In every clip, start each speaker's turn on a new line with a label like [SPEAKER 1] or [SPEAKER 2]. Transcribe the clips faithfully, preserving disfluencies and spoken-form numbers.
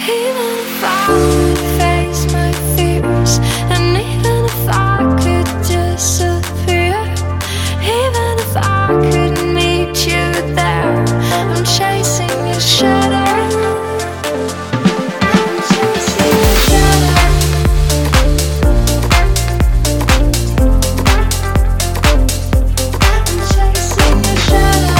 [SPEAKER 1] Even if I could face my fears, and even if I could disappear, even if I could meet you there, I'm chasing your shadow. I'm chasing your shadow. I'm chasing your shadow.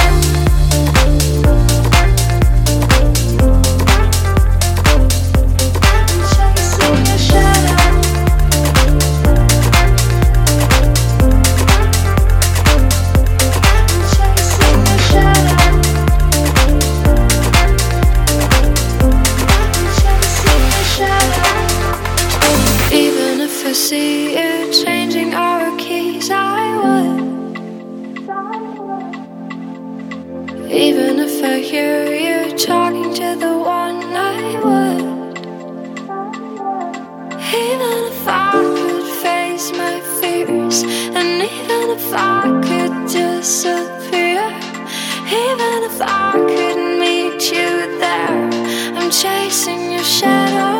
[SPEAKER 1] Even if I see you changing our keys, I would. Even if I hear you talking to the one, I would. Even if I could face my fears, and even if I could disappear, even if I could meet you there, I'm chasing your shadow.